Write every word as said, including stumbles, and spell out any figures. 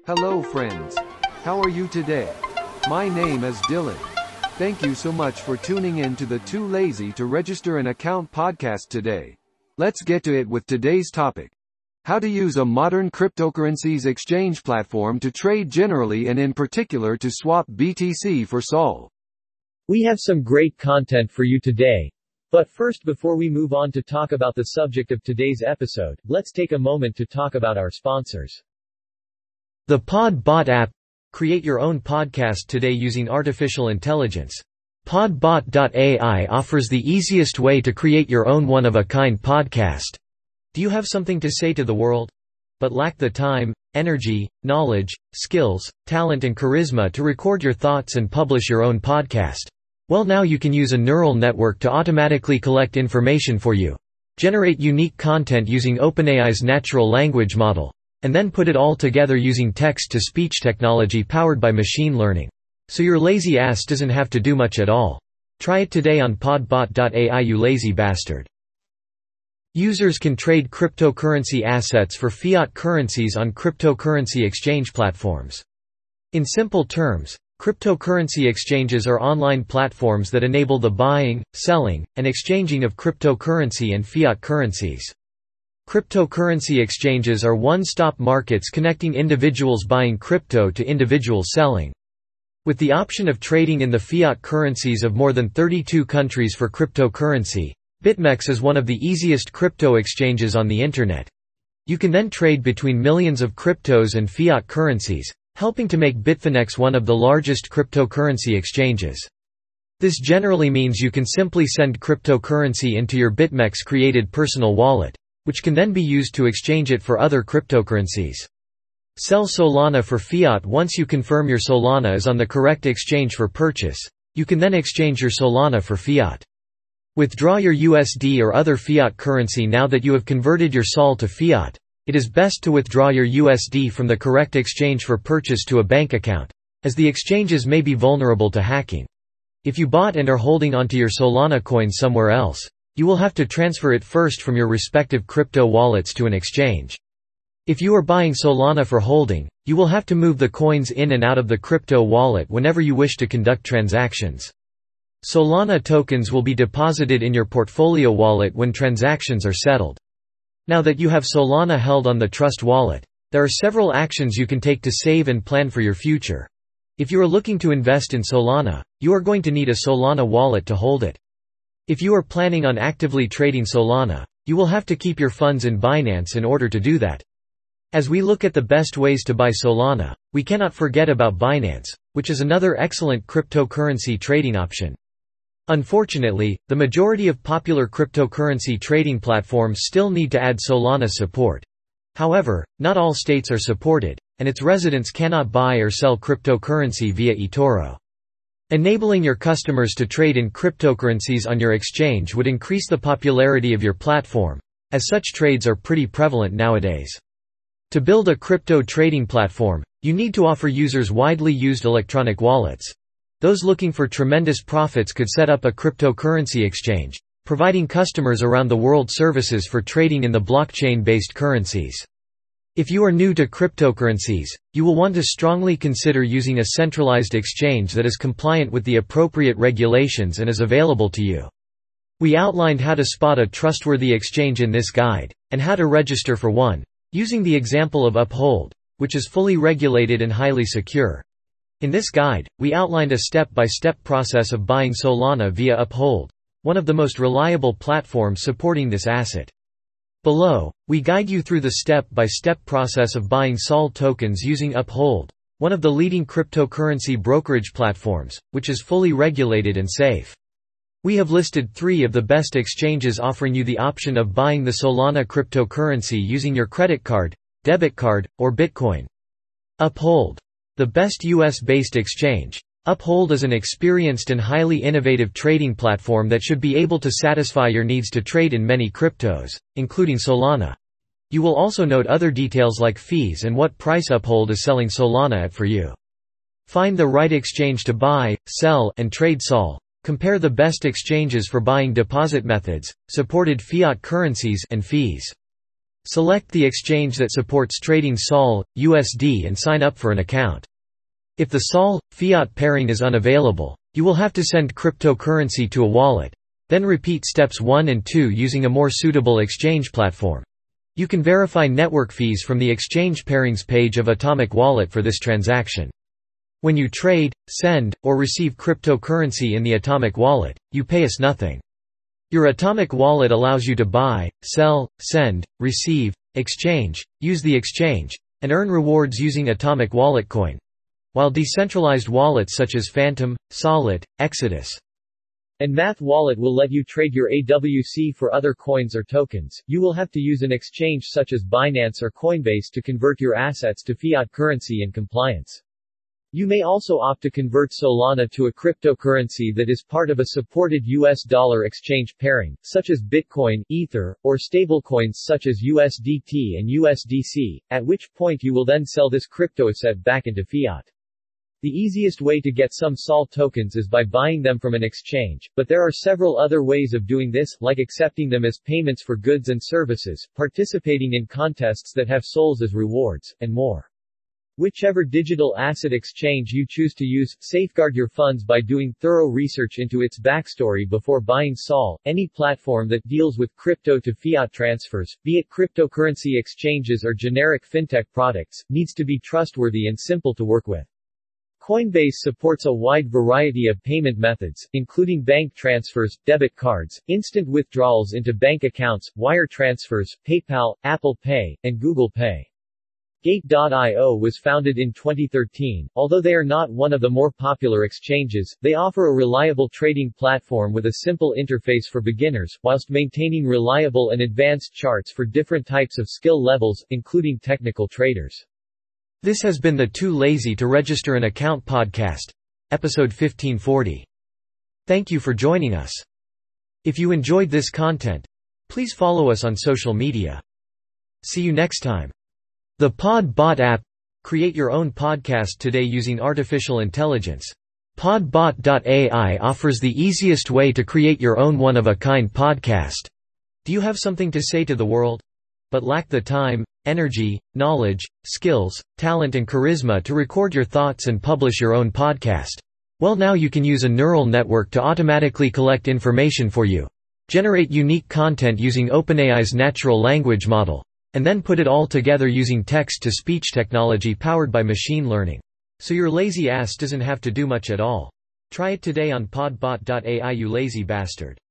Hello friends. How are you today? My name is Dylan. Thank you so much for tuning in to the Too Lazy to Register an Account podcast today. Let's get to it with today's topic. How to use a modern cryptocurrencies exchange platform to trade generally and in particular to swap B T C for S O L. We have some great content for you today. But first, before we move on to talk about the subject of today's episode, let's take a moment to talk about our sponsors. The PodBot app. Create your own podcast today using artificial intelligence. PodBot dot A I offers the easiest way to create your own one-of-a-kind podcast. Do you have something to say to the world, but lack the time, energy, knowledge, skills, talent and charisma to record your thoughts and publish your own podcast? Well, now you can use a neural network to automatically collect information for you. Generate unique content using OpenAI's natural language model, and then put it all together using text-to-speech technology powered by machine learning. So your lazy ass doesn't have to do much at all. Try it today on PodBot dot A I, you lazy bastard. Users can trade cryptocurrency assets for fiat currencies on cryptocurrency exchange platforms. In simple terms, cryptocurrency exchanges are online platforms that enable the buying, selling, and exchanging of cryptocurrency and fiat currencies. Cryptocurrency exchanges are one-stop markets connecting individuals buying crypto to individuals selling. With the option of trading in the fiat currencies of more than thirty-two countries for cryptocurrency, BitMEX is one of the easiest crypto exchanges on the internet. You can then trade between millions of cryptos and fiat currencies, helping to make Bitfinex one of the largest cryptocurrency exchanges. This generally means you can simply send cryptocurrency into your BitMEX-created personal wallet, which can then be used to exchange it for other cryptocurrencies. Sell Solana for fiat. Once you confirm your Solana is on the correct exchange for purchase, you can then exchange your Solana for fiat. Withdraw your U S D or other fiat currency. Now that you have converted your S O L to fiat, it is best to withdraw your U S D from the correct exchange for purchase to a bank account, as the exchanges may be vulnerable to hacking. If you bought and are holding onto your Solana coin somewhere else, you will have to transfer it first from your respective crypto wallets to an exchange. If you are buying Solana for holding, you will have to move the coins in and out of the crypto wallet whenever you wish to conduct transactions. Solana tokens will be deposited in your portfolio wallet when transactions are settled. Now that you have Solana held on the Trust wallet, there are several actions you can take to save and plan for your future. If you are looking to invest in Solana, you are going to need a Solana wallet to hold it. If you are planning on actively trading Solana, you will have to keep your funds in Binance in order to do that. As we look at the best ways to buy Solana, we cannot forget about Binance, which is another excellent cryptocurrency trading option. Unfortunately, the majority of popular cryptocurrency trading platforms still need to add Solana support. However, not all states are supported, and its residents cannot buy or sell cryptocurrency via eToro. Enabling your customers to trade in cryptocurrencies on your exchange would increase the popularity of your platform, as such trades are pretty prevalent nowadays. To build a crypto trading platform, you need to offer users widely used electronic wallets. Those looking for tremendous profits could set up a cryptocurrency exchange, providing customers around the world services for trading in the blockchain-based currencies. If you are new to cryptocurrencies, you will want to strongly consider using a centralized exchange that is compliant with the appropriate regulations and is available to you. We outlined how to spot a trustworthy exchange in this guide, and how to register for one, using the example of Uphold, which is fully regulated and highly secure. In this guide, we outlined a step-by-step process of buying Solana via Uphold, one of the most reliable platforms supporting this asset. Below, we guide you through the step-by-step process of buying S O L tokens using Uphold, one of the leading cryptocurrency brokerage platforms, which is fully regulated and safe. We have listed three of the best exchanges offering you the option of buying the Solana cryptocurrency using your credit card, debit card, or Bitcoin. Uphold. The best U S-based exchange. Uphold is an experienced and highly innovative trading platform that should be able to satisfy your needs to trade in many cryptos, including Solana. You will also note other details like fees and what price Uphold is selling Solana at for you. Find the right exchange to buy, sell, and trade S O L. Compare the best exchanges for buying deposit methods, supported fiat currencies, and fees. Select the exchange that supports trading S O L, U S D and sign up for an account. If the S O L, fiat pairing is unavailable, you will have to send cryptocurrency to a wallet. Then repeat steps one and two using a more suitable exchange platform. You can verify network fees from the exchange pairings page of Atomic Wallet for this transaction. When you trade, send, or receive cryptocurrency in the Atomic Wallet, you pay us nothing. Your Atomic Wallet allows you to buy, sell, send, receive, exchange, use the exchange, and earn rewards using Atomic Wallet coin, while decentralized wallets such as Phantom, Solid, Exodus, and Math Wallet will let you trade your A W C for other coins or tokens. You will have to use an exchange such as Binance or Coinbase to convert your assets to fiat currency in compliance. You may also opt to convert Solana to a cryptocurrency that is part of a supported U S dollar exchange pairing, such as Bitcoin, Ether, or stablecoins such as U S D T and U S D C, at which point you will then sell this cryptoasset back into fiat. The easiest way to get some S O L tokens is by buying them from an exchange, but there are several other ways of doing this, like accepting them as payments for goods and services, participating in contests that have S O Ls as rewards, and more. Whichever digital asset exchange you choose to use, safeguard your funds by doing thorough research into its backstory before buying S O L. Any platform that deals with crypto to fiat transfers, be it cryptocurrency exchanges or generic fintech products, needs to be trustworthy and simple to work with. Coinbase supports a wide variety of payment methods, including bank transfers, debit cards, instant withdrawals into bank accounts, wire transfers, PayPal, Apple Pay, and Google Pay. Gate dot i o was founded in twenty thirteen. Although they are not one of the more popular exchanges, they offer a reliable trading platform with a simple interface for beginners, whilst maintaining reliable and advanced charts for different types of skill levels, including technical traders. This has been the Too Lazy to Register an Account podcast, episode fifteen forty. Thank you for joining us. If you enjoyed this content, please follow us on social media. See you next time. The PodBot app. Create your own podcast today using artificial intelligence. PodBot dot A I offers the easiest way to create your own one-of-a-kind podcast. Do you have something to say to the world, but lack the time, energy, knowledge, skills, talent and charisma to record your thoughts and publish your own podcast? Well, now you can use a neural network to automatically collect information for you. Generate unique content using OpenAI's natural language model, and then put it all together using text-to-speech technology powered by machine learning. So your lazy ass doesn't have to do much at all. Try it today on PodBot dot A I, you lazy bastard.